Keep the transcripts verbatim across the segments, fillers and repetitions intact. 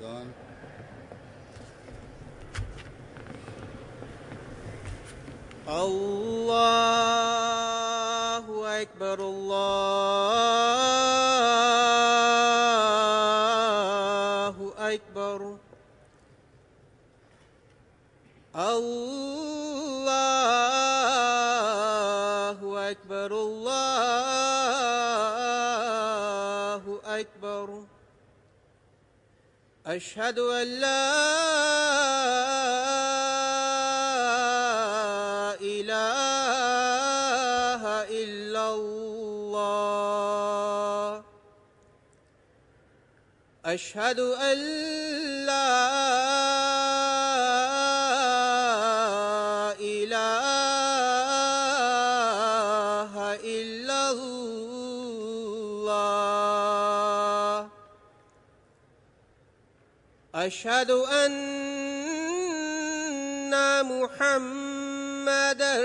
अल्लाहु अकबर अल्लाहु अकबर अल्लाहु अकबर अल्लाहु अकबर अशहदु अल्ला अशहदु अल्ला इलाहा इल्लल्लाह अशहदु अन्ना मुहम्मदर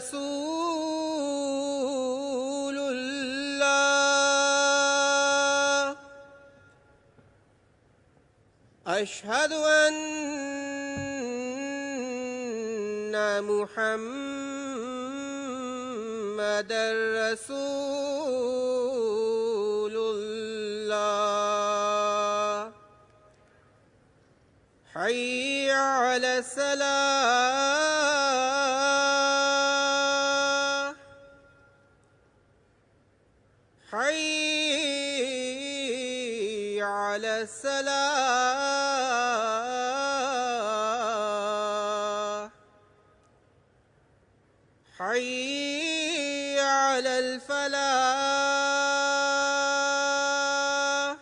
रसूलुल्लाह अशहदु अन्ना मुहम्मदर रसूलुल्लाह हय्य अला सलाह हय्य अला सलाह हय्य अलल फलाह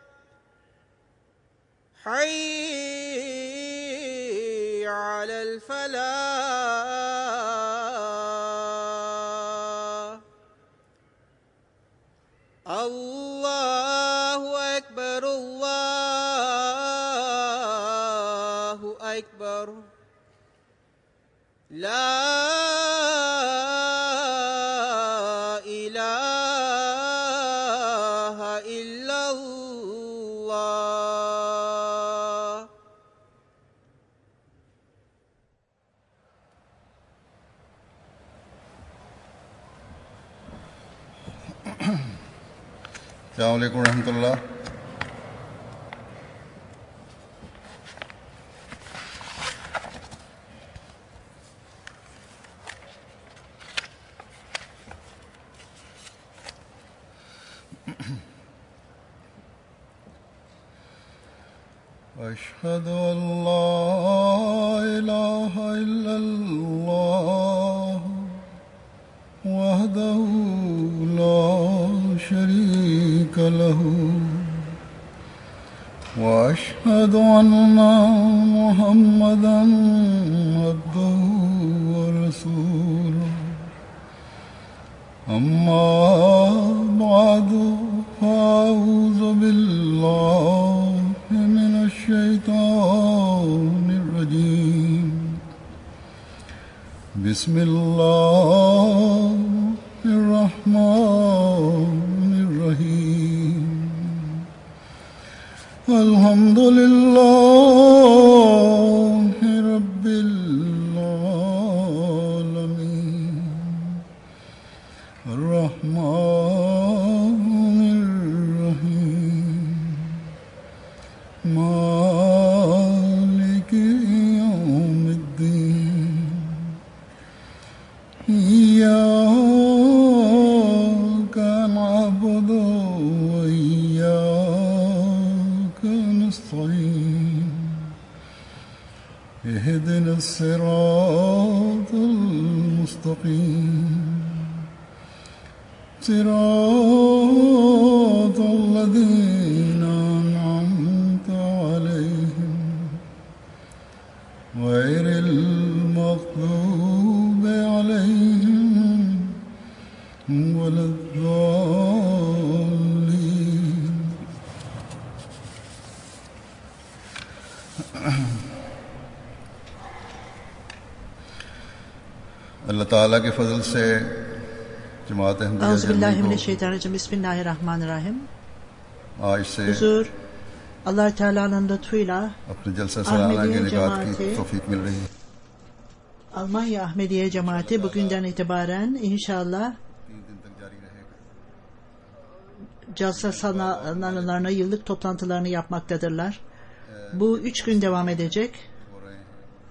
हय्य अलल फलाह अल्लाहु अकबर अल्लाहु अकबर ला अस्सलामु अलैकुम रहमतुल्लाह। अशहदु अल्ला इलाहा इल्लल्लाह वहदहु ला शरीका लहू वअशहदु अन्ना मुहम्मदन अब्दुहु व रसूलुहु अम्मा बअदु फ़अऊज़ु बिल्लाहि मिनश शैतानिर रजीम बिस्मिल्लाहिर रहमानिर रहीम अल्हम्दुलिल्लाहि रब्बिल आलमीन अर्रहमानिर रहीम मालिकि यौमिद्दीन इय्याका नअबुदु व इय्याका नस्तईन इहदिनस सिरातल मुस्तक़ीम सिरातल लज़ीना अनअमता अलैहिम गैरिल मग़ज़ूबि अलैहिम वलद्दाल्लीन। अल्लाह ताला के फजल से जमात अहमदिया औज़ुबिल्लाहि मिनश शैतानिर रजीम बिस्मिल्लाहिर रहमानिर रहीम। आज से हुजूर Allah Teala'nın lütfuyla अपने जलसा सालाना के Ahmediye निकात की cemaati, तौफीक मिल रही है। Almanya Ahmediye cemaati bugünden itibaren inşallah तीन दिन तक जारी रहेगा। Calsa salonlarına yıllık toplantılarını yapmaktadırlar. Bu üç gün devam edecek. हो रहे हैं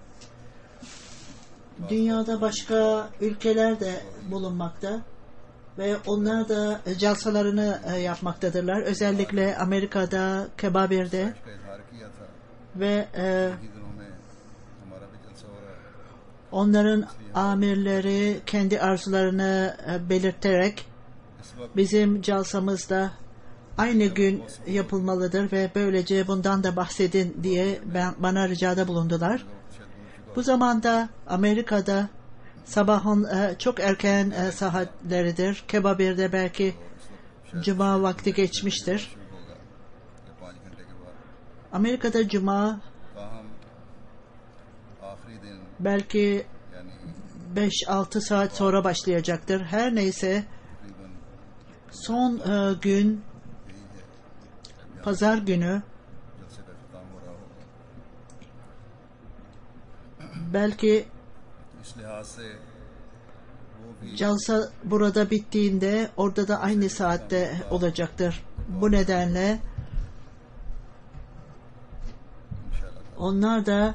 Dünyada başka ülkeler de bulunmakta ve onlar da calsalarını e, yapmaktadırlar. Özellikle Amerika'da, Kebabir'de इसका इजहार किया था ve e, कि दिनों में हमारा भी जलसा हो रहा है। onların amirleri kendi arzularını e, belirterek इस वक्त bizim calsamız da aynı gün yapılmalıdır ve böylece bundan da bahsedin diye ben, bana ricada bulundular. Bu zamanda Amerika'da sabahın e, çok erken e, saatleridir. Kebabir'de belki cuma vakti geçmiştir. शुरू होगा या पाँच घंटे के बाद। Amerika'da cuma ताहम आखिरी दिन belki यानी beş altı saat sonra başlayacaktır. Her neyse तकरीबन son e, gün pazar günü जलसे का अख्ताम हो रहा होगा। belki इस लिहाज से वो भी calsa burada bittiğinde orada da aynı saatte olacaktır. Bu nedenle इंशाल्लाह onlar da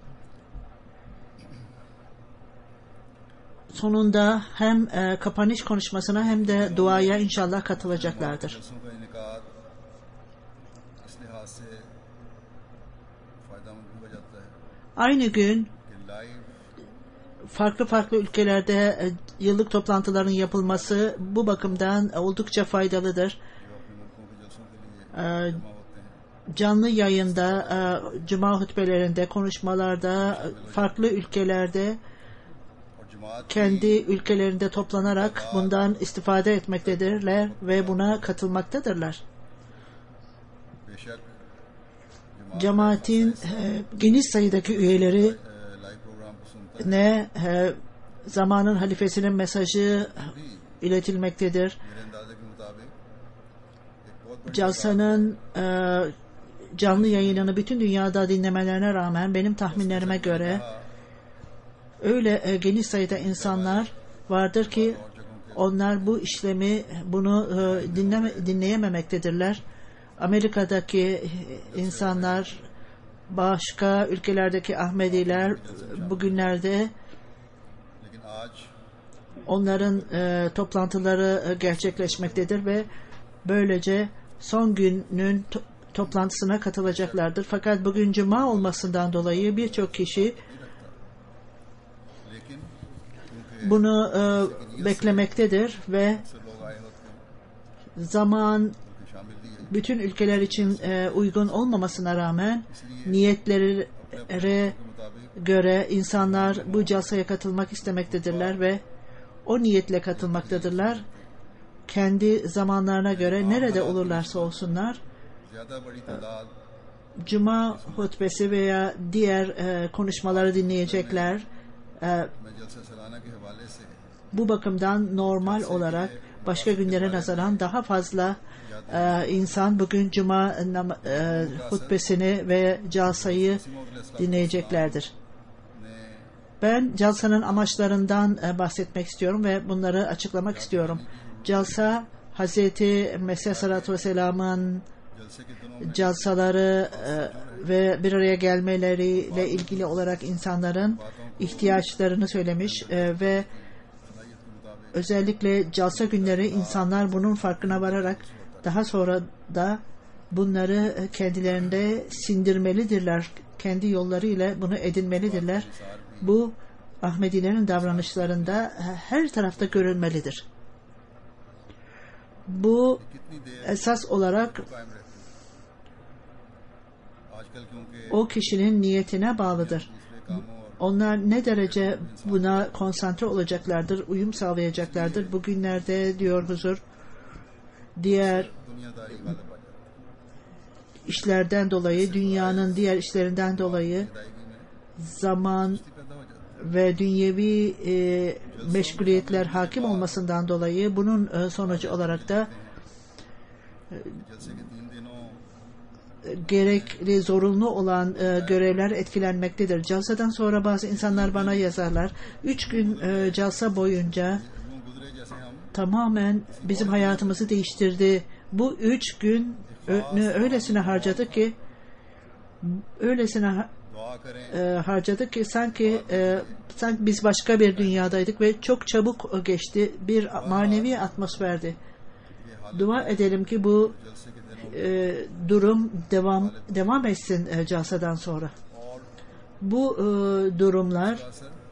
sonunda hem e, kapanış konuşmasına hem de duaya inşallah katılacaklardır. जलसों का इनेकाद इस लिहाज से फायदेमंद भी हो जाता है Aynı gün कि live farklı farklı ülkelerde e, yıllık toplantıların yapılması bu bakımdan oldukça faydalıdır. जो अपने मुल्कों के जलसों के लिए E, जमा होते हैं canlı yayında, e, cuma hutbelerinde, konuşmalarda, e, farklı ülkelerde और जमात kendi ülkelerinde toplanarak bundan istifade etmektedirler ve buna katılmaktadırlar. बेशक जमात Cemaatin e, geniş sayıdaki üyeleri live programme को सुनता है ne e, zamanın halifesinin mesajı iletilmektedir. मेरे अंदाजे के मुताबिक एक बहुत बड़ी Calsanın e, canlı yayınını bütün dünyada dinlemelerine rağmen benim tahminlerime göre öyle e, geniş sayıda insanlar vardır ki onlar bu işlemi bunu e, dinleme, dinleyememektedirler. Amerika'daki insanlar, başka ülkelerdeki Ahmediler bugünlerde लेकिन आज onların e, toplantıları e, gerçekleşmektedir ve böylece son günün to- toplantısına katılacaklardır. Fakat bugün cuma olmasından dolayı birçok kişi लेकिन क्योंकि bunu e, beklemektedir ve से लोग आए होते हैं zaman उनकी शामिल दी है bütün ülkeler için e, uygun olmamasına rağmen niyetleri के मुताबिक göre insanlar bu calsaya katılmak istemektedirler ve o niyetle katılmaktadırlar. Kendi zamanlarına göre nerede olurlarsa olsunlar ज्यादा बड़ी तादाद cuma hutbesi veya diğer e, konuşmaları dinleyecekler. E, में जलसा सालाना के हवाले से bu bakımdan normal olarak başka günlere nazaran daha fazla e, insan bugün cuma nam- e, hutbesini ve calsayı dinleyeceklerdir. Ben calsanın amaçlarından e, bahsetmek istiyorum ve bunları açıklamak istiyorum. Calsa Hazreti Mesih Aleyhisselatü Vesselam'ın जलसे के दिनों में calsaları e, ve bir araya gelmeleriyle ilgili olarak insanların ihtiyaçlarını söylemiş e, ve özellikle calsa günleri insanlar bunun farkına vararak daha sonra da bunları e, kendilerinde sindirmelidirler. Kendi yollarıyla bunu edinmelidirler. Bu Ahmedilerin davranışlarında e, her tarafta görülmelidir. Bu कितनी देर esas olarak कायम रहती है आजकल क्योंकि o kişinin niyetine bağlıdır. दूसरे कामों और Onlar ne derece buna konsantre olacaklardır, uyum sağlayacaklardır. Bugünlerde diyor huzur, diğer दुनियादारी गालिब आ जाती है işlerden dolayı, dünyanın diğer işlerinden dolayı अदायगी में zaman पैदा हो जाती ve dünyevi e, meşguliyetler hakim olmasından dolayı bunun e, sonucu olarak da है जलसे के तीन दिनों gerekli, zorunlu olan e, görevler etkilenmektedir. Calsadan sonra bazı insanlar bana yazarlar. Üç gün e, calsa boyunca tamamen bizim hayatımızı değiştirdi. Bu üç gün öylesine harcadık ki öylesine e, harcadık ki sanki e, sanki biz başka bir dünyadaydık ve çok çabuk geçti. Bir manevi atmosferdi. Dua edelim ki bu e, durum devam devam etsin e, calsadan sonra. Bu e, durumlar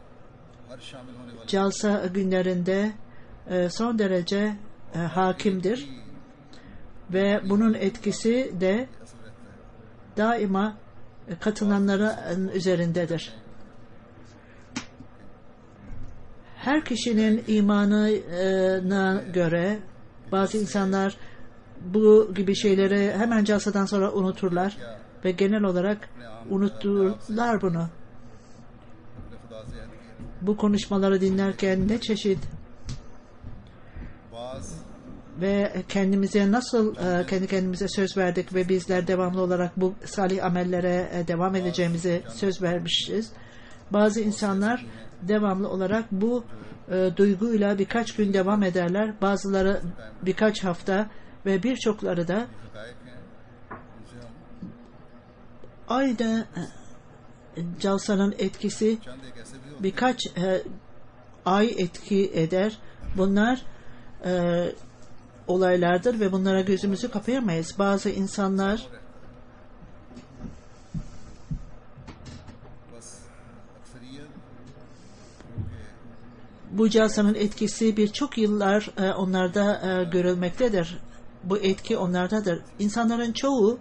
calsa günlerinde e, son derece e, hakimdir ve bunun etkisi de daima e, katılanların üzerindedir. Her kişinin imanına göre bazı insanlar bu gibi şeyleri hemen calsadan sonra unuturlar ve genel olarak unuturlar bunu. Bu konuşmaları dinlerken ne çeşit ve kendimize nasıl kendi kendimize söz verdik ve bizler devamlı olarak bu salih amellere devam edeceğimize söz vermişiz. Bazı insanlar devamlı olarak bu e, duyguyla birkaç gün devam ederler. Bazıları birkaç hafta ve birçokları da aynı e, calsanın etkisi birkaç e, ay etki eder. Bunlar e, olaylardır ve bunlara gözümüzü kapayamayız. Bazı insanlar bu calsanın etkisi birçok yıllar e, onlarda e, görülmektedir. Bu etki onlardadır. İnsanların çoğu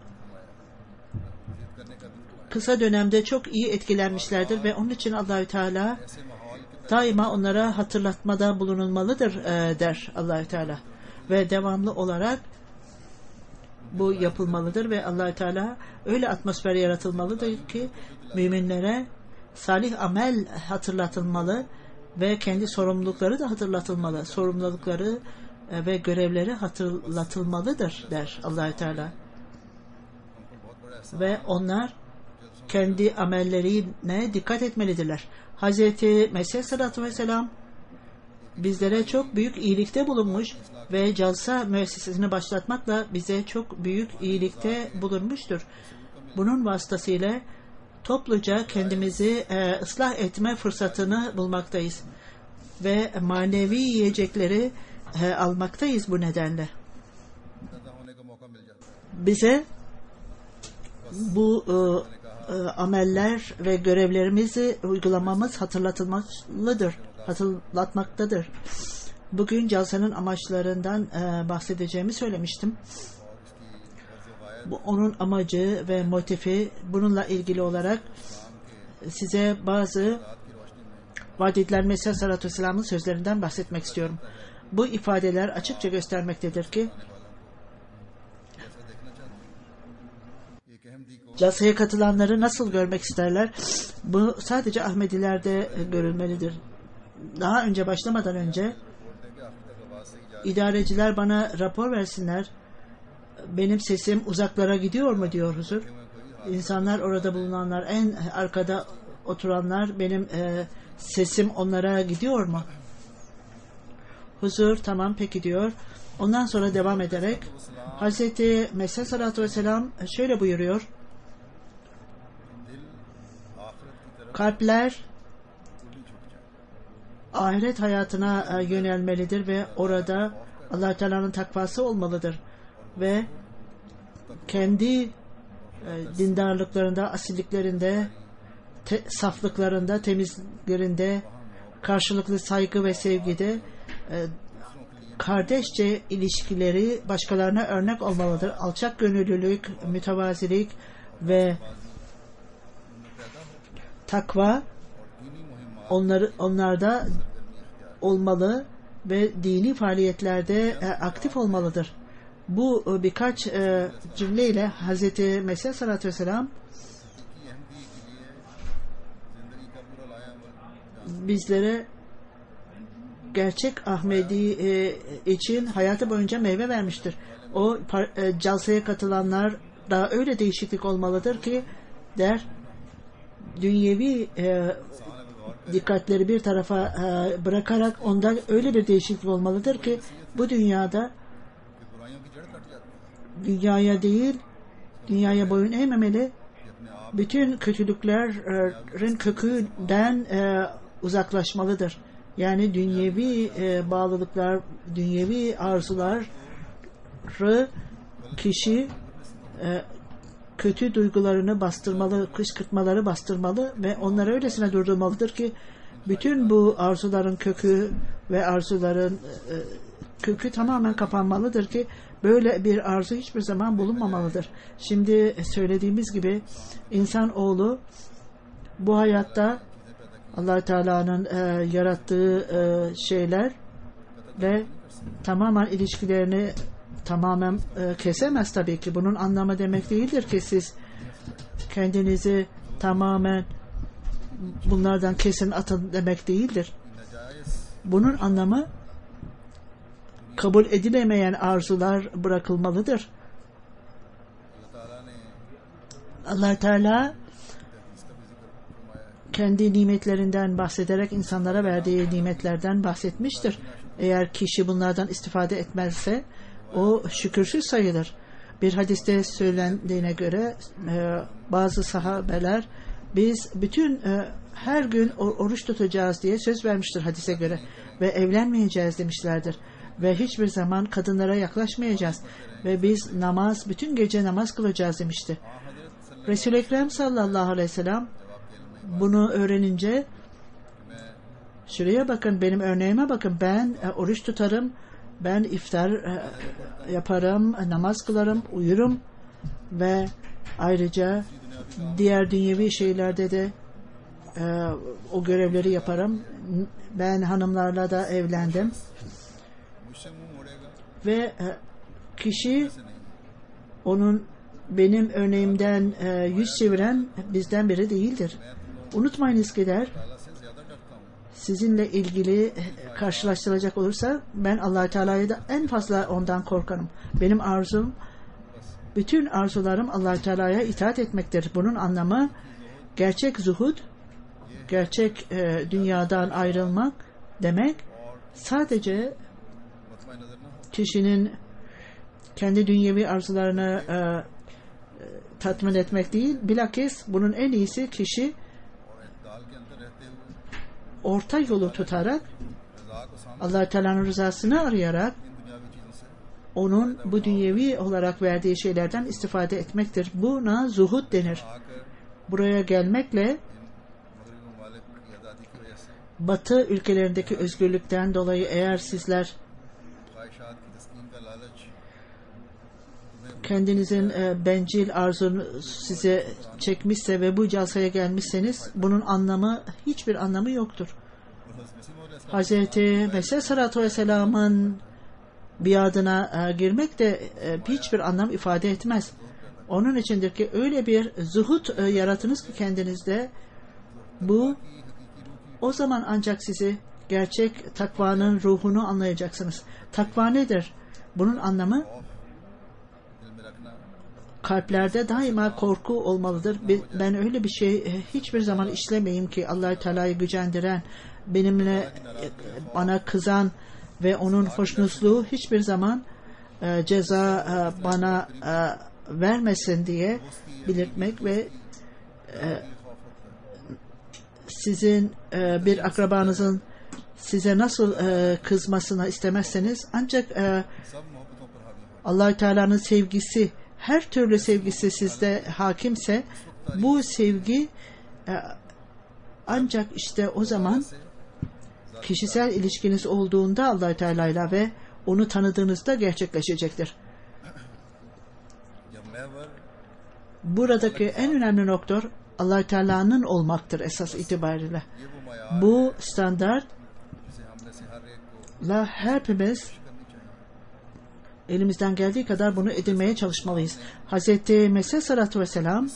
kısa dönemde çok iyi etkilenmişlerdir ve onun için Allahü Teala daima onlara hatırlatmada bulunulmalıdır e, der Allahü Teala ve devamlı olarak bu yapılmalıdır ve Allahü Teala öyle atmosfer yaratılmalıdır ki müminlere salih amel hatırlatılmalı ve kendi sorumlulukları da hatırlatılmalı. Sorumlulukları e, ve görevleri hatırlatılmalıdır der Allahü Teala. Ve onlar kendi amellerine dikkat etmelidirler. Hazreti Mesih Aleyhisselatü Vesselam bizlere çok büyük iyilikte bulunmuş ve calsa müessesesini başlatmakla bize çok büyük iyilikte bulunmuştur. Bunun vasıtasıyla topluca kendimizi e, ıslah etme fırsatını bulmaktayız ve manevi yiyecekleri e, almaktayız bu nedenle. Bize bu e, e, ameller ve görevlerimizi uygulamamız hatırlatılmalıdır, hatırlatmaktadır. Bugün calsanın amaçlarından e, bahsedeceğimi söylemiştim. Bu onun amacı ve motifi, bununla ilgili olarak size bazı Vadidler Mesih Aleyhisselatü Vesselam'ın sözlerinden bahsetmek istiyorum. Bu ifadeler açıkça göstermektedir ki calsaya katılanları nasıl görmek isterler? Bu sadece Ahmedilerde görülmelidir. Daha önce başlamadan önce idareciler bana rapor versinler. Benim sesim uzaklara gidiyor mu diyor huzur. İnsanlar, orada bulunanlar, en arkada oturanlar, benim e, sesim onlara gidiyor mu? Huzur tamam peki diyor. Ondan sonra devam ederek Hazreti Mesih Aleyhisselatü Vesselam şöyle buyuruyor. Kalpler ahiret hayatına yönelmelidir ve orada Allah-u Teala'nın takvası olmalıdır. Ve kendi e, dindarlıklarında, asilliklerinde, te, saflıklarında, temizliklerinde, karşılıklı saygı ve sevgide e, kardeşçe ilişkileri başkalarına örnek olmalıdır. Alçak gönüllülük, mütevazilik ve takva onları, onlarda olmalı ve dini faaliyetlerde e, aktif olmalıdır. Bu e, birkaç e, cümleyle Hazreti Mesih Aleyhisselatü Vesselam bizlere gerçek Ahmedi e, için hayatı boyunca meyve vermiştir. O e, calsaya katılanlar da öyle değişiklik olmalıdır ki der, dünyevi e, dikkatleri bir tarafa e, bırakarak onda öyle bir değişiklik olmalıdır ki bu dünyada dünyaya değil, dünyaya boyun eğmemeli, bütün kötülüklerin kökünden e, uzaklaşmalıdır. Yani dünyevi e, bağlılıklar, dünyevi arzuları kişi e, kötü duygularını bastırmalı, kışkırtmaları bastırmalı ve onları öylesine durdurmalıdır ki bütün bu arzuların kökü ve arzuların e, kökü tamamen kapanmalıdır ki böyle bir arzu hiçbir zaman bulunmamalıdır. Şimdi söylediğimiz gibi insanoğlu bu hayatta Allah Teala'nın e, yarattığı e, şeyler ve tamamen ilişkilerini tamamen e, kesemez tabii ki. Bunun anlamı demek değildir ki siz kendinizi tamamen bunlardan kesin atın demek değildir. Bunun anlamı kabul edilemeyen arzular bırakılmalıdır. Allah Teala kendi nimetlerinden bahsederek insanlara verdiği nimetlerden bahsetmiştir. Eğer kişi bunlardan istifade etmezse o şükürsüz sayılır. Bir hadiste söylendiğine göre e, bazı sahabeler biz bütün e, her gün oruç tutacağız diye söz vermiştir hadise göre ve evlenmeyeceğiz demişlerdir ve hiçbir zaman kadınlara yaklaşmayacağız ve biz namaz, bütün gece namaz kılacağız demişti. Resul-i Ekrem sallallahu aleyhi ve sellem bunu öğrenince şuraya bakın, benim örneğime bakın, ben e, oruç tutarım, ben iftar e, yaparım, namaz kılarım, uyurum ve ayrıca diğer dünyevi şeylerde de e, o görevleri yaparım. Ben hanımlarla da evlendim ve e, kişi onun benim örneğimden e, yüz çeviren bizden biri değildir. Unutmayınız ki der, sizinle ilgili karşılaştırılacak olursa ben Allah Teala'ya da en fazla ondan korkarım. Benim arzum, bütün arzularım Allah Teala'ya itaat etmektir. Bunun anlamı gerçek zuhud, gerçek e, dünyadan ayrılmak demek sadece kişinin kendi dünyevi arzularını e, tatmin etmek değil, bilakis bunun en iyisi kişi orta yolu tutarak Allah Teala'nın rızasını arayarak onun bu dünyevi olarak verdiği şeylerden istifade etmektir. Buna zuhud denir. Buraya gelmekle Batı ülkelerindeki özgürlükten dolayı eğer sizler kendinizin e, bencil arzunu size çekmişse ve bu calsaya gelmişseniz bunun anlamı, hiçbir anlamı yoktur. Hazreti Mesih Sallallahu Aleyhi ve Sellem'in biadına e, girmek de e, hiçbir anlam ifade etmez. Onun içindir ki öyle bir zuhud e, yaratınız ki kendinizde, bu o zaman ancak sizi gerçek takvanın ruhunu anlayacaksınız. Takva nedir? Bunun anlamı kalplerde daima korku olmalıdır. Ben öyle bir şey hiçbir zaman işlemeyeyim ki Allah-u Teala'yı gücendiren, benimle bana kızan ve onun hoşnutluğu hiçbir zaman e, ceza e, bana e, vermesin diye belirtmek ve e, sizin e, bir akrabanızın size nasıl e, kızmasını istemezseniz ancak e, Allah-u Teala'nın sevgisi, her türlü sevgisi sizde hakimse bu sevgi e, ancak işte o zaman kişisel ilişkiniz olduğunda Allah-u Teala'yla ve onu tanıdığınızda gerçekleşecektir. Buradaki en önemli nokta Allah-u Teala'nın olmaktır esas itibariyle. Bu standartla hepimiz elimizden geldiği kadar bunu edinmeye çalışmalıyız. Hazreti Mesih Sallallahu Aleyhi ve Sellem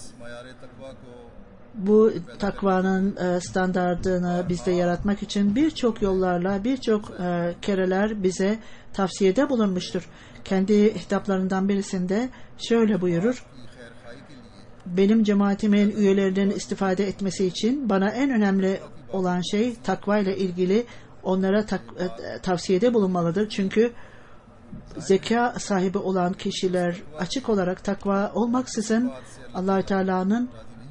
bu takvanın standartını bizde yaratmak için birçok yollarla, birçok kereler bize tavsiyede bulunmuştur. Kendi hitaplarından birisinde şöyle buyurur: benim cemaatimin üyelerinin istifade etmesi için bana en önemli olan şey takva ile ilgili onlara tak, tavsiyede bulunmalıdır. Çünkü zeka sahibi olan kişiler açık olarak takva olmaksızın Allah-u Teala'nın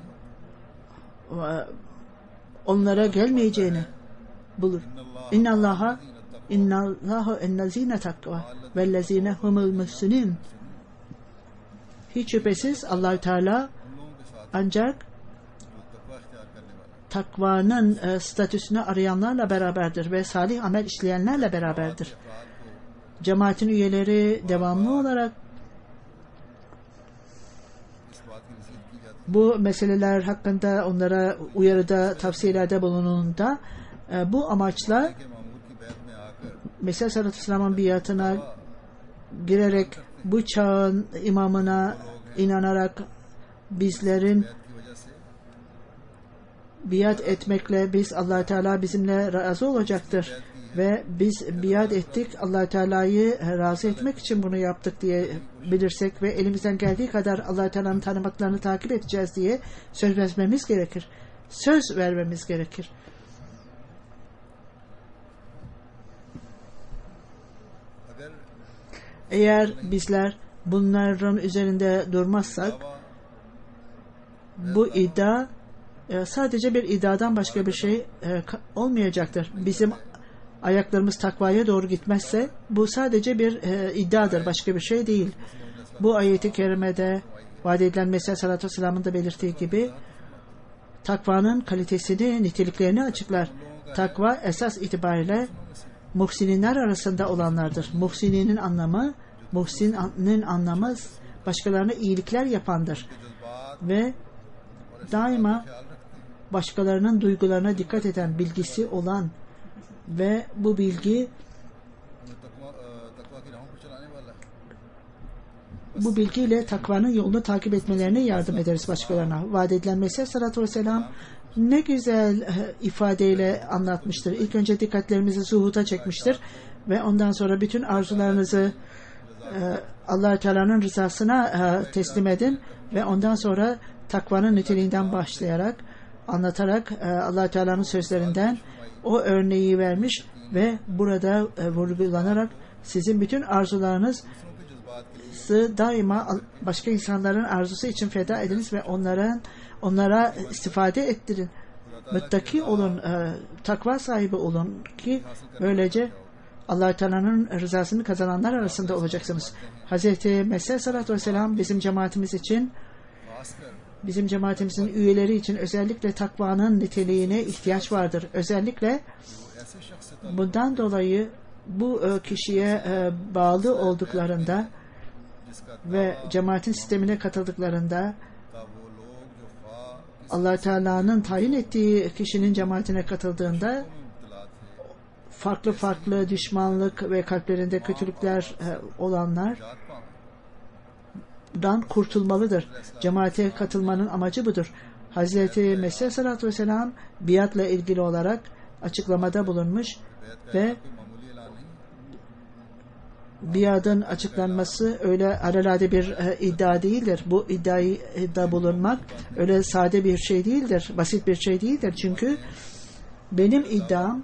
onlara gelmeyeceğini bulur. İnnallaha innallaha ennezine takva vellezine humul muhsinin. Hiç şüphesiz Allah-u Teala ancak takvanın e, statüsünü arayanlarla beraberdir ve salih amel işleyenlerle beraberdir. Cemaatin üyeleri devamlı olarak bu meseleler hakkında onlara uyarıda, tavsiyelerde bulunduğunda e, bu amaçla Mesih sallallahu aleyhi ve sellem'in biatına girerek bu çağın imamına inanarak bizlerin biat etmekle biz Allah Teala bizimle razı olacaktır ve biz biat ettik Allah Teala'yı razı etmek için bunu yaptık diye bilirsek ve elimizden geldiği kadar Allah Teala'nın tanımaklarını takip edeceğiz diye söz vermemiz gerekir. Söz vermemiz gerekir. Eğer bizler bunların üzerinde durmazsak bu iddia sadece bir iddiadan başka bir şey olmayacaktır. Bizim ayaklarımız takvaya doğru gitmezse bu sadece bir iddiadır, başka bir şey değil. Bu ayet-i kerimede vaat edilen Mesih sallallahu aleyhi ve sellem'in de belirttiği gibi takvanın kalitesini, niteliklerini açıklar. Takva esas itibariyle muhsininler arasında olanlardır. Muhsininin anlamı, muhsinin anlamı başkalarına iyilikler yapandır. Ve daima başkalarının duygularına dikkat eden, bilgisi olan ve bu bilgi bu bilgiyle takvanın yolunu takip etmelerine yardım ederiz başkalarına. Vaat edilen Mesih sallallahu aleyhi ve sellem ne güzel ifadeyle anlatmıştır. İlk önce dikkatlerimizi zuhuda çekmiştir ve ondan sonra bütün arzularınızı Allah-u Teala'nın rızasına teslim edin ve ondan sonra takvanın niteliğinden başlayarak anlatarak Allah-u Teala'nın sözlerinden o örneği vermiş ve burada vurgulanarak sizin bütün arzularınız daima başka insanların arzusu için feda ediniz ve onların onlara istifade ettirin. Muttaki olun, e, takva sahibi olun ki böylece Allah-u Teala'nın rızasını kazananlar arasında olacaksınız. Hazreti Mesih sallallahu aleyhi ve sellem bizim cemaatimiz için, bizim cemaatimizin üyeleri için özellikle takvanın niteliğine ihtiyaç vardır. Özellikle bundan dolayı bu e, kişiye e, bağlı olduklarında ve cemaatin sistemine katıldıklarında Allah Teala'nın tayin ettiği kişinin cemaatine katıldığında farklı farklı düşmanlık ve kalplerinde kötülükler olanlardan kurtulmalıdır. Cemaate katılmanın amacı budur. Hazreti Mesih sallallahu aleyhi ve sellem biatla ilgili olarak açıklamada bulunmuş ve biatın açıklanması öyle alelade bir e, iddia değildir. Bu iddiayı iddia bulunmak öyle sade bir şey değildir. Basit bir şey değildir. Çünkü benim iddiam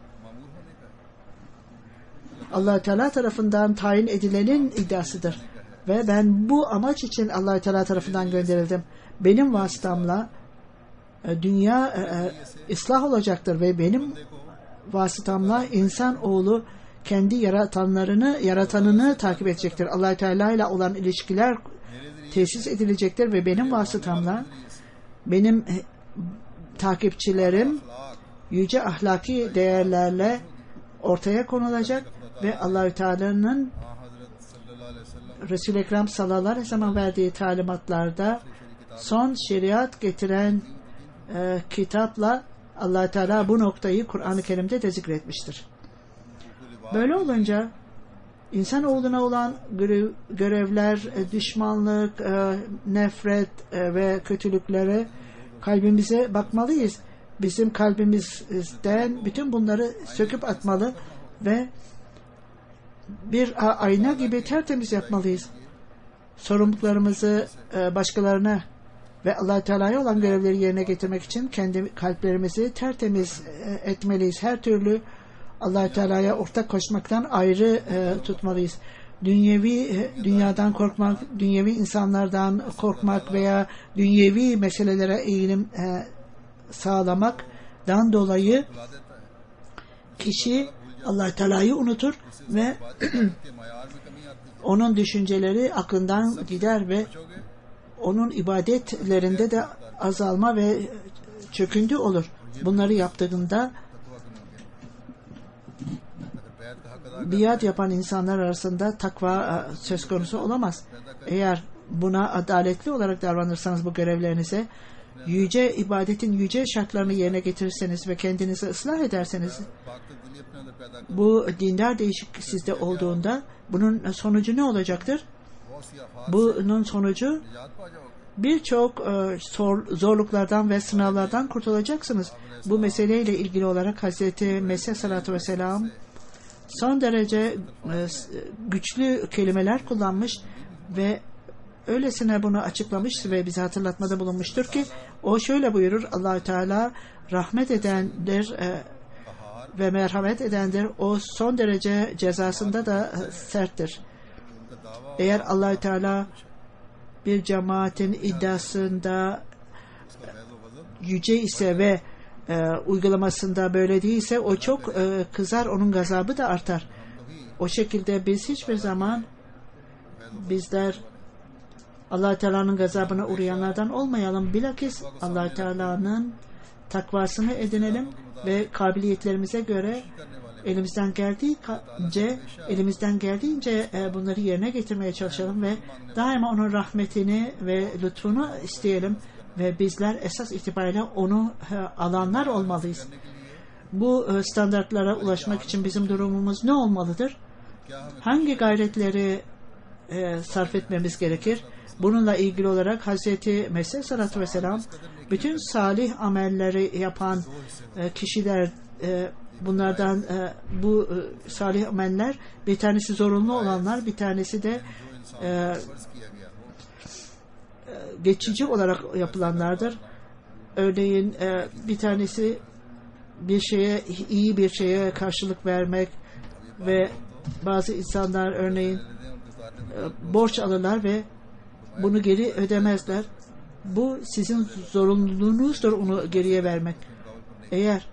Allah Teala tarafından tayin edilenin iddiasıdır. Ve ben bu amaç için Allah Teala tarafından gönderildim. Benim vasıtamla e, dünya e, e, ıslah olacaktır ve benim vasıtamla insan oğlu kendi yaratanlarını, yaratanını takip edecektir. Allah Teala ile olan ilişkiler tesis edilecektir ve benim vasıtamla benim e, takipçilerim yüce ahlaki değerlerle ortaya konulacak ve Allah Teala'nın Resul-i Ekrem sallallahu aleyhi ve sellem verdiği talimatlarda son şeriat getiren e, kitapla Allah Teala bu noktayı Kur'an-ı Kerim'de de zikretmiştir. Böyle olunca insanoğluna olan görev, görevler, düşmanlık, nefret ve kötülüklere kalbimize bakmalıyız. Bizim kalbimizden bütün bunları söküp atmalı ve bir ayna gibi tertemiz yapmalıyız. Sorumluluklarımızı başkalarına ve Allah Teala'ya olan görevleri yerine getirmek için kendi kalplerimizi tertemiz e, etmeliyiz. Her türlü Allah Teala'ya ortak koşmaktan ayrı e, tutmalıyız. Dünyevi e, dünyadan korkmak, dünyevi insanlardan korkmak veya dünyevi meselelere eğilim e, sağlamaktan dolayı kişi Allah Teala'yı unutur ve onun düşünceleri aklından gider ve onun ibadetlerinde de azalma ve çöküntü olur. Bunları yaptığında biat yapan insanlar arasında takva söz konusu olamaz. Eğer buna adaletli olarak davranırsanız bu görevlerinize, yüce ibadetin yüce şartlarını yerine getirirseniz ve kendinizi ıslah ederseniz, bu dindar değişiklik sizde olduğunda bunun sonucu ne olacaktır? Bunun sonucu birçok e, zorluklardan ve sınavlardan kurtulacaksınız. Bu meseleyle ilgili olarak Hazreti Mesih Aleyhisselatü Vesselam son derece e, güçlü kelimeler kullanmış ve öylesine bunu açıklamış ve bize hatırlatmada bulunmuştur ki o şöyle buyurur: Allah-u Teala rahmet edendir e, ve merhamet edendir. O son derece cezasında da e, serttir. Eğer Allah-u Teala bir cemaatin iddiasında yüce ise ve e, uygulamasında böyle değilse o çok e, kızar, onun gazabı da artar. O şekilde biz hiçbir zaman bizler Allah Teala'nın gazabına uğrayanlardan olmayalım. Bilakis Allah Teala'nın takvasını edinelim ve kabiliyetlerimize göre elimizden geldiğince elimizden geldiğince bunları yerine getirmeye çalışalım ve daima onun rahmetini ve lütfunu isteyelim ve bizler esas itibariyle onu alanlar olmalıyız. Bu standartlara ulaşmak için bizim durumumuz ne olmalıdır? Hangi gayretleri sarf etmemiz gerekir? Bununla ilgili olarak Hazreti Mesih Aleyhisselatü Vesselam bütün salih amelleri yapan kişiler, bunlardan bu salih ameller, bir tanesi zorunlu olanlar, bir tanesi de geçici olarak yapılanlardır. Örneğin bir tanesi bir şeye, iyi bir şeye karşılık vermek ve bazı insanlar örneğin borç alırlar ve bunu geri ödemezler. Bu sizin zorunluluğunuzdur onu geriye vermek. Eğer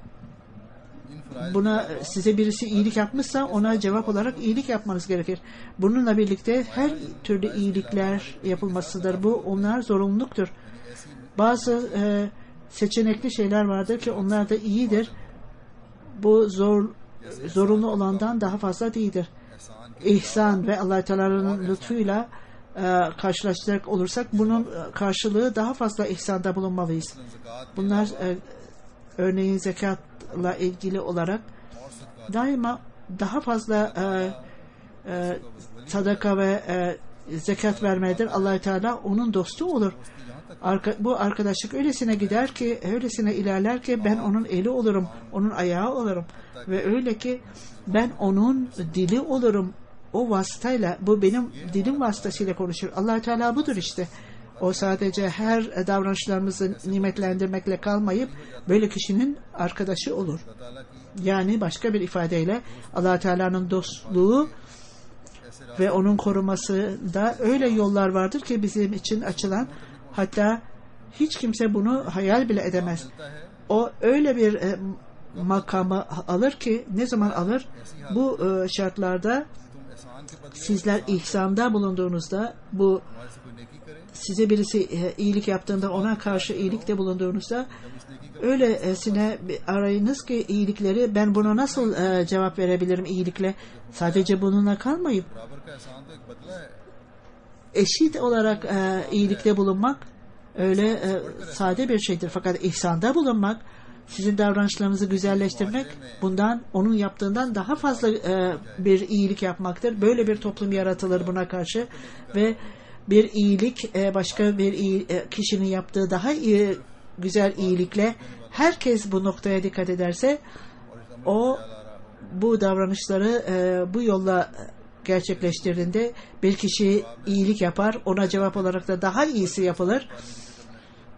buna size birisi iyilik yapmışsa ona cevap olarak iyilik yapmanız gerekir. Bununla birlikte her türlü iyilikler yapılmasıdır. Bu onlar zorunluluktur. Bazı e, seçenekli şeyler vardır ki onlar da iyidir. Bu zor zorunlu olandan daha fazla değildir. İhsan ve Allah Teala'nın lütfuyla e, karşılaştıracak olursak bunun karşılığı daha fazla ihsanda bulunmalıyız. Bunlar e, örneğin zekatla ilgili olarak daima daha fazla e, e, sadaka ve e, zekat vermedir. Allah Teala onun dostu olur. Arka, bu arkadaşlık öylesine gider ki, öylesine ilerler ki ben onun eli olurum, onun ayağı olurum ve öyle ki ben onun dili olurum. O vasıtayla, bu benim dilim vasıtasıyla konuşur. Allah Teala budur işte. O sadece her davranışlarımızı nimetlendirmekle kalmayıp böyle kişinin arkadaşı olur. Yani başka bir ifadeyle Allah Teala'nın dostluğu ve onun korumasında öyle yollar vardır ki bizim için açılan, hatta hiç kimse bunu hayal bile edemez. O öyle bir e, makamı alır ki, ne zaman alır? Bu e, şartlarda sizler ihsanda bulunduğunuzda, bu size birisi e, iyilik yaptığında ona karşı iyilikte bulunduğunuzda öylesine arayınız ki iyilikleri, ben buna nasıl e, cevap verebilirim iyilikle? Sadece bununla kalmayıp eşit olarak e, iyilikte bulunmak öyle e, sade bir şeydir. Fakat ihsanda bulunmak, sizin davranışlarınızı güzelleştirmek, bundan, onun yaptığından daha fazla e, bir iyilik yapmaktır. Böyle bir toplum yaratılır buna karşı ve bir iyilik e, başka bir iyi, e, kişinin yaptığı daha iyi, güzel iyilikle herkes bu noktaya dikkat ederse o bu davranışları e, bu yolla gerçekleştirdiğinde bir kişi iyilik yapar, ona cevap olarak da daha iyisi yapılır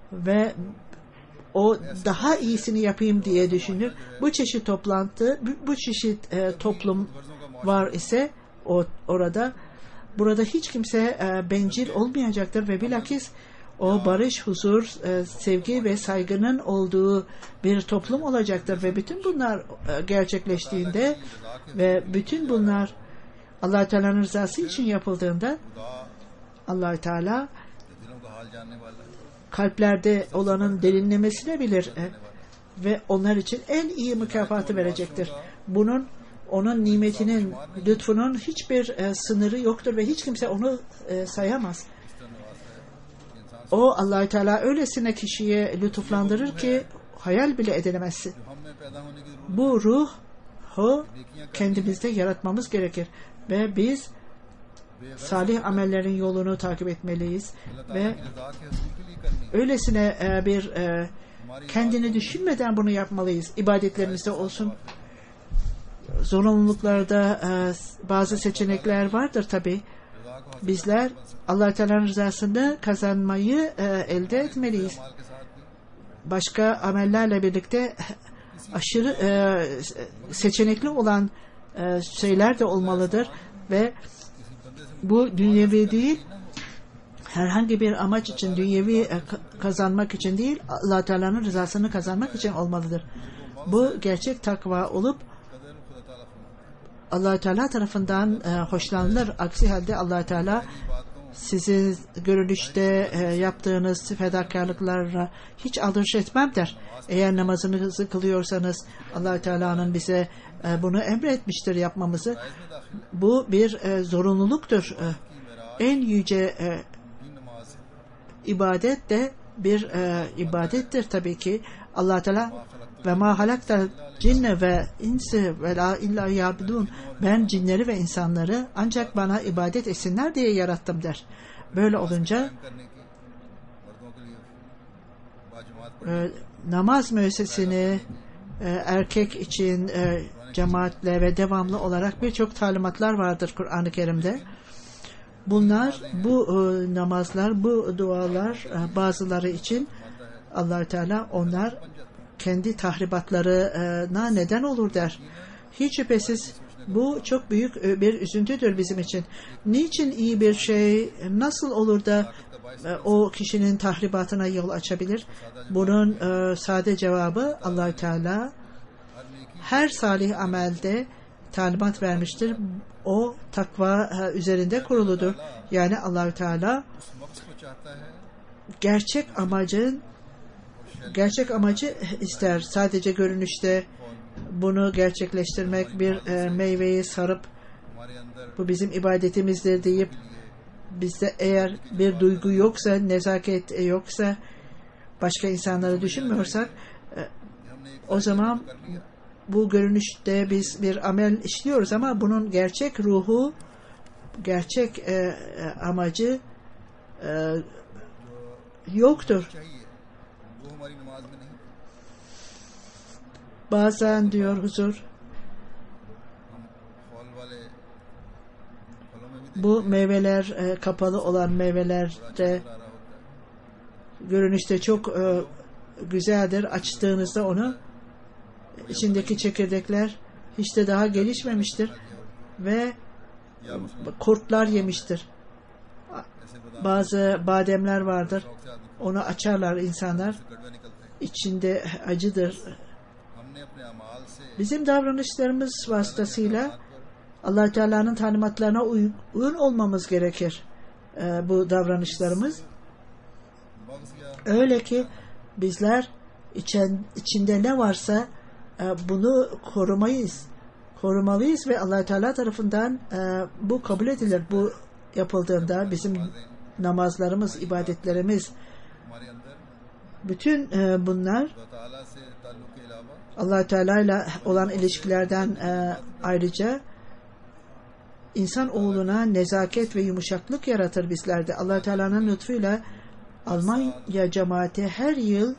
ve o daha iyisini yapayım diye düşünür. Bu çeşit toplantı, bu, bu çeşit e, toplum var ise o orada burada hiç kimse e, bencil olmayacaktır ve bilakis o barış, huzur, e, sevgi ve saygının olduğu bir toplum olacaktır ve bütün bunlar e, gerçekleştiğinde ve bütün bunlar Allah-u Teala'nın rızası için yapıldığında Allah-u Teala kalplerde olanın derinlemesine bilir e, ve onlar için en iyi mükafatı verecektir. Bunun onun nimetinin, lütfunun hiçbir e, sınırı yoktur ve hiç kimse onu e, sayamaz. O Allah-u Teala öylesine kişiye lütuflandırır ki hayal bile edilemezsin. Bu ruhu kendimizde yaratmamız gerekir ve biz salih amellerin yolunu takip etmeliyiz ve öylesine e, bir e, kendini düşünmeden bunu yapmalıyız. İbadetlerimizde olsun. Zorunluluklarda e, bazı seçenekler vardır tabi. Bizler Allah-u Teala'nın rızasını kazanmayı e, elde etmeliyiz. Başka amellerle birlikte aşırı e, seçenekli olan e, şeyler de olmalıdır ve bu dünyevi değil, herhangi bir amaç için, dünyevi e, kazanmak için değil, Allah-u Teala'nın rızasını kazanmak için olmalıdır. Bu gerçek takva olup Allah-u Teala tarafından e, hoşlanılır. Aksi halde Allah-u Teala sizin görünüşte e, yaptığınız fedakarlıklarla hiç aldırış etmem der. Eğer namazınızı kılıyorsanız Allah-u Teala'nın bize e, bunu emretmiştir yapmamızı. Bu bir e, zorunluluktur. E, en yüce e, ibadet de bir e, ibadettir tabii ki. Allah-u Teala ve ma halakta cinne ve insi ve la illa yabudun. Ben cinleri ve insanları ancak bana ibadet etsinler diye yarattım der. Böyle olunca e, namaz müessesini e, erkek için e, cemaatle ve devamlı olarak birçok talimatlar vardır Kur'an-ı Kerim'de. Bunlar, bu e, namazlar, bu dualar e, bazıları için Allah-u Teala onlar kendi tahribatlarına neden olur der. Hiç şüphesiz bu çok büyük bir üzüntüdür bizim için. Niçin iyi bir şey nasıl olur da o kişinin tahribatına yol açabilir? Bunun sade cevabı Allah-u Teala her salih amelde talimat vermiştir. O takva üzerinde kuruludur. Yani Allah-u Teala gerçek amacın gerçek amacı ister. Sadece görünüşte bunu gerçekleştirmek, bir e, meyveyi sarıp bu bizim ibadetimizdir deyip bizde eğer bir duygu yoksa, nezaket yoksa, başka insanları düşünmüyorsak e, o zaman bu görünüşte biz bir amel işliyoruz ama bunun gerçek ruhu, gerçek e, amacı e, yoktur. Bazen diyor huzur, bu meyveler e, kapalı olan meyvelerde görünüşte çok e, güzeldir. Açtığınızda onu içindeki çekirdekler hiç de daha gelişmemiştir ve kurtlar yemiştir. Bazı bademler vardır. Onu açarlar insanlar. İçinde acıdır. Bizim davranışlarımız vasıtasıyla Allah-u Teala'nın talimatlarına uygun olmamız gerekir. Ee, bu davranışlarımız. Öyle ki bizler içen, içinde ne varsa e, bunu korumayız. Korumalıyız ve Allah-u Teala tarafından e, bu kabul edilir. Bu yapıldığında bizim namazlarımız, ibadetlerimiz, bütün e, bunlar Allah-u Teala ile olan ilişkilerden e, ayrıca insan oğluna nezaket ve yumuşaklık yaratır bizlerde. Allah-u Teala'nın lütfuyla Almanya cemaati her yıl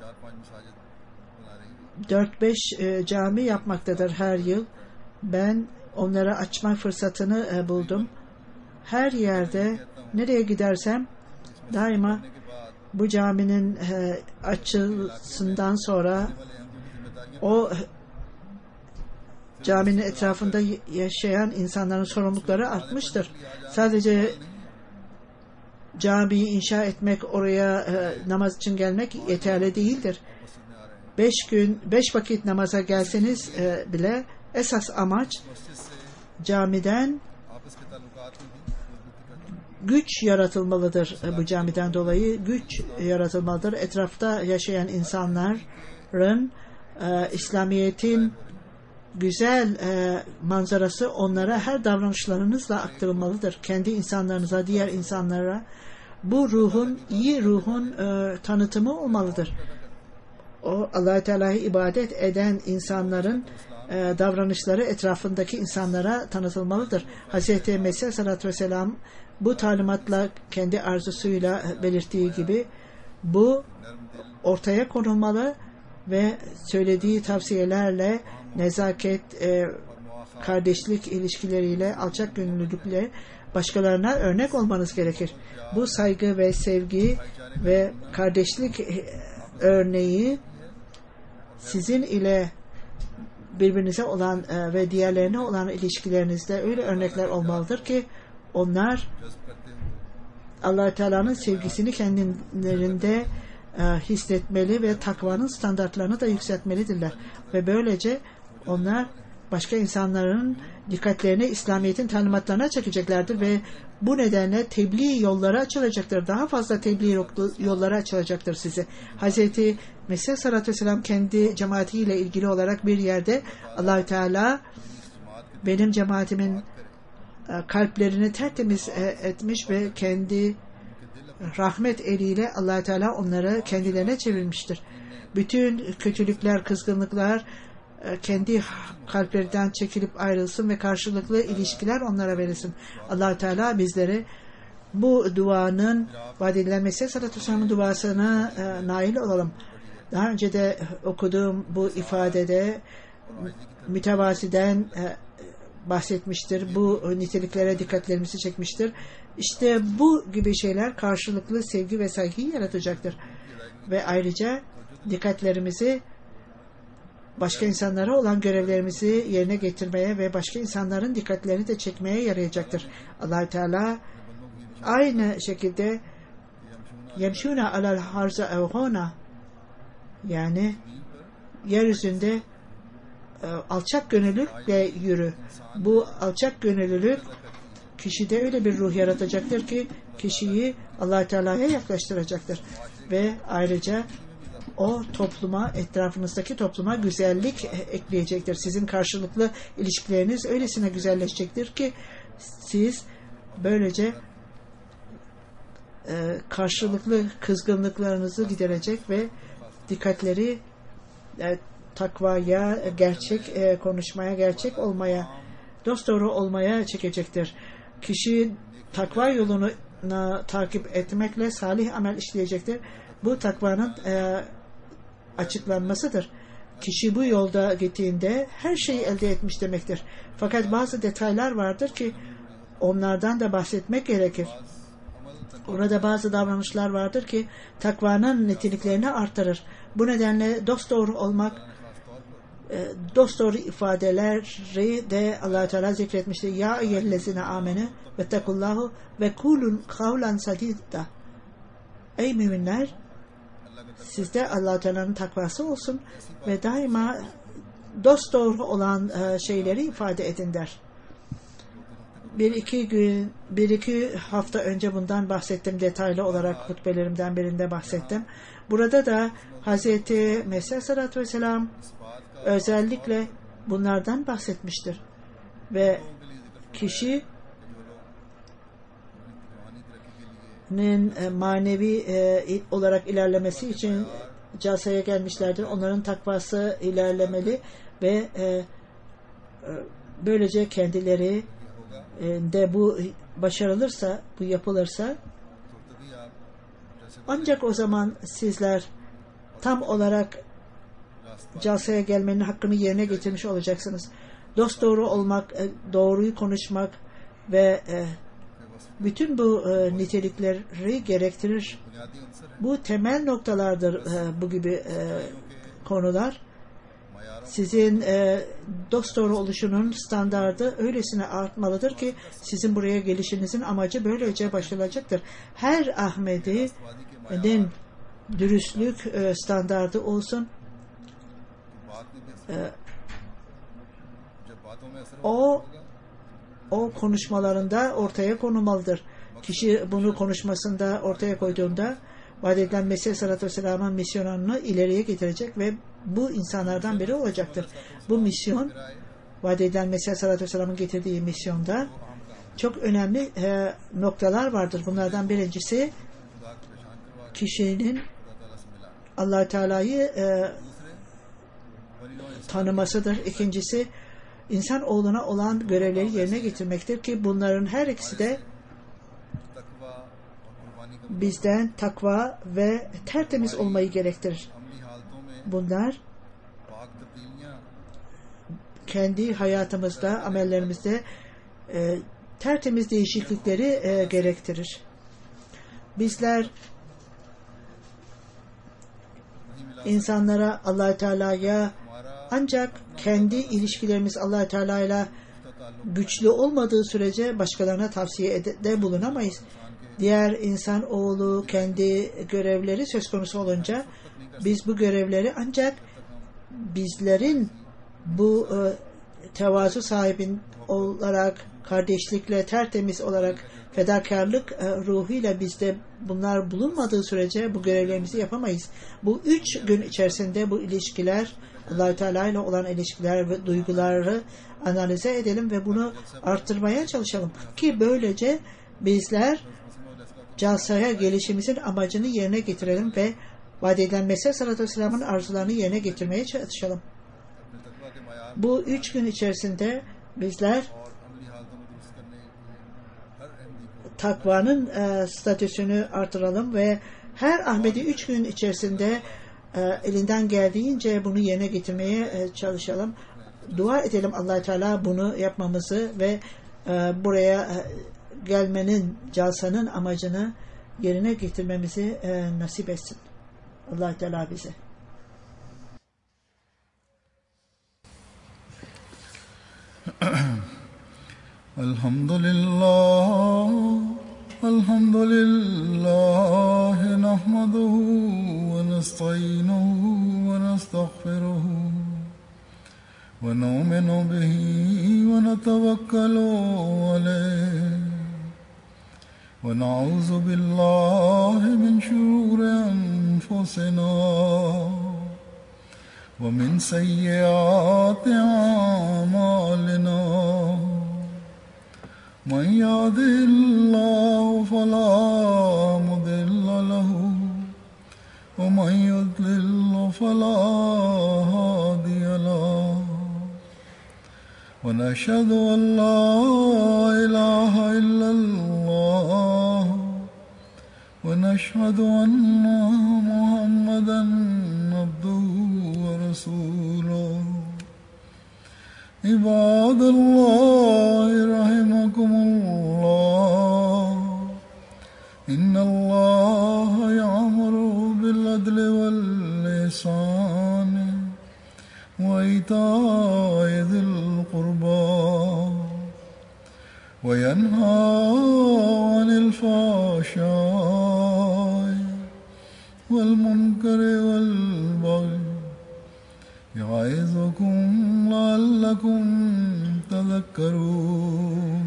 dört beş e, cami yapmaktadır her yıl. Ben onlara açma fırsatını e, buldum. Her yerde nereye gidersem daima bu caminin e, açılısından sonra o caminin etrafında yaşayan insanların sorumlulukları artmıştır. Sadece camiyi inşa etmek, oraya e, namaz için gelmek yeterli değildir. Beş gün, beş vakit namaza gelseniz e, bile esas amaç camiden güç yaratılmalıdır. E, bu camiden dolayı güç yaratılmalıdır. Etrafta yaşayan insanların e, İslamiyet'in güzel e, manzarası onlara her davranışlarınızla aktarılmalıdır. Kendi insanlarınıza, diğer insanlara bu ruhun, iyi ruhun e, tanıtımı olmalıdır. O Allah-u Teala'ya ibadet eden insanların e, davranışları etrafındaki insanlara tanıtılmalıdır. Hazreti Mesih Aleyhisselatü Vesselam bu talimatla kendi arzusuyla belirttiği gibi bu ortaya konulmalı ve söylediği tavsiyelerle nezaket, e, kardeşlik ilişkileriyle, alçak gönüllülükle başkalarına örnek olmanız gerekir. Bu saygı ve sevgi ve kardeşlik örneği sizin ile birbirinize olan e, ve diğerlerine olan ilişkilerinizde öyle örnekler olmalıdır ki onlar Allah-u Teala'nın sevgisini kendilerinde e, hissetmeli ve takvanın standartlarını da yükseltmelidirler. Ve böylece onlar başka insanların dikkatlerini İslamiyet'in talimatlarına çekeceklerdir ve bu nedenle tebliğ yolları açılacaktır. Daha fazla tebliğ yolları açılacaktır size. Hazreti Mesih Aleyhisselatü Vesselam kendi cemaatiyle ilgili olarak bir yerde Allah-u Teala benim cemaatimin kalplerini tertemiz etmiş ve kendi rahmet eliyle Allah-u Teala onları kendilerine çevirmiştir. Bütün kötülükler, kızgınlıklar kendi kalplerinden çekilip ayrılsın ve karşılıklı ilişkiler onlara verilsin. Allah-u Teala bizleri bu duanın vaadilen Mesih Aleyhisselatü Vesselam'ın duasına e, nail olalım. Daha önce de okuduğum bu ifadede mütevaziden e, bahsetmiştir. Bu niteliklere dikkatlerimizi çekmiştir. İşte bu gibi şeyler karşılıklı sevgi ve saygıyı yaratacaktır. Ve ayrıca dikkatlerimizi başka insanlara olan görevlerimizi yerine getirmeye ve başka insanların dikkatlerini de çekmeye yarayacaktır. Allah-u Teala aynı şekilde yemşûne alel harza evhûna, yani yeryüzünde e, alçak gönüllülükle yürü. Bu alçak gönüllülük kişide öyle bir ruh yaratacaktır ki kişiyi Allah-u Teala'ya yaklaştıracaktır. Ve ayrıca o topluma, etrafınızdaki topluma güzellik ekleyecektir. Sizin karşılıklı ilişkileriniz öylesine güzelleşecektir ki siz böylece e, karşılıklı kızgınlıklarınızı giderecek ve dikkatleri e, takvaya, gerçek e, konuşmaya, gerçek olmaya, dosdoğru olmaya çekecektir. Kişi takva yolunu takip etmekle salih amel işleyecektir. Bu takvanın e, açıklanmasıdır. Kişi bu yolda gittiğinde her şeyi elde etmiş demektir. Fakat bazı detaylar vardır ki onlardan da bahsetmek gerekir. Orada bazı davranışlar vardır ki takvanın niteliklerini artırır. Bu nedenle dosdoğru olmak, dosdoğru ifadeleri de Allah-u Teala zikretmiştir. Ya eyyühellezine amene vettekullahu ve kulun kavlan sadida. Ey müminler, sizde Allah-u Teala'nın takvası olsun ve daima dosdoğru olan şeyleri ifade edin der. Bir iki gün, bir iki hafta önce bundan bahsettim, detaylı olarak hutbelerimden birinde bahsettim. Burada da Hazreti Mesih Aleyhisselatü Vesselam özellikle bunlardan bahsetmiştir. Ve kişinin manevi e, olarak ilerlemesi için casaya gelmişlerdir. Onların takvası ilerlemeli ve e, e, böylece kendileri de bu başarılırsa, bu yapılırsa ancak o zaman sizler tam olarak casaya gelmenin hakkını yerine getirmiş olacaksınız. Dosdoğru olmak, doğruyu konuşmak ve bütün bu e, nitelikleri gerektirir. Bu temel noktalardır e, bu gibi e, konular. Sizin e, dosdoğru oluşunun standardı öylesine artmalıdır ki sizin buraya gelişinizin amacı böylece başlayacaktır. Her Ahmedi'nin dürüstlük e, standardı olsun. E, o o konuşmalarında ortaya konulmalıdır. Kişi bunu konuşmasında ortaya koyduğunda vaat edilen Mesih Aleyhisselatü Vesselam'ın misyonunu ileriye getirecek ve bu insanlardan biri olacaktır. Bu misyon, vaat edilen Mesih Aleyhisselatü Vesselam'ın getirdiği misyonda çok önemli e, noktalar vardır. Bunlardan birincisi kişinin Allah-u Teala'yı e, tanımasıdır. İkincisi insanoğluna olan görevleri yerine getirmektir ki bunların her ikisi de bizden takva ve tertemiz olmayı gerektirir. Bunlar kendi hayatımızda, amellerimizde e, tertemiz değişiklikleri e, gerektirir. Bizler insanlara Allah-u Teala'ya ancak kendi ilişkilerimiz Allah-u Teala ile güçlü olmadığı sürece başkalarına tavsiye de bulunamayız. Diğer insan oğlu kendi görevleri söz konusu olunca biz bu görevleri ancak bizlerin bu e, tevazu sahibin olarak kardeşlikle tertemiz olarak fedakarlık e, ruhuyla bizde bunlar bulunmadığı sürece bu görevlerimizi yapamayız. Bu üç gün içerisinde bu ilişkiler Allah-u Teala ile olan ilişkiler ve duyguları analize edelim ve bunu arttırmaya çalışalım ki böylece bizler Calsa'ya gelişimizin amacını yerine getirelim ve vaat edilen Mesih Aleyhisselatü Vesselam'ın arzularını yerine getirmeye çalışalım. Bu üç gün içerisinde bizler takvanın e, statüsünü artıralım ve her Ahmedi üç gün içerisinde e, elinden geldiğince bunu yerine getirmeye e, çalışalım. Dua edelim Allah-u Teala bunu yapmamızı ve e, buraya e, gelmenin, calsanın amacını yerine getirmemizi e, nasip etsin. Allah-u Teala bize. Elhamdülillah, elhamdülillah, nahmaduhu ve nesta'inuhu ve nestağfiruhu ve nu'minu bihi ve netevekkalu aleyh ve na'uzu billahi min şururi enfusina ve min seyyiati a'malina. من يهده الله فلا مضل له ومن يضلل فلا هادي له ونشهد أن لا إله إلا الله ونشهد أن محمدا عبده ورسوله. عباد الله رحمكم الله إن الله يأمر بالعدل والإحسان وإيتاء ذي القربى وينهى عن الفحشاء والمنكر والبغي يعظكم لعلكم تذكرون.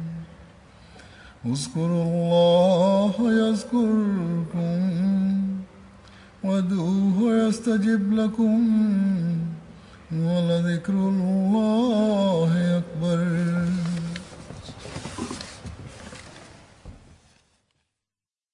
اذكروا الله يذكركم وادعوه يستجب لكم ولذكر الله أكبر.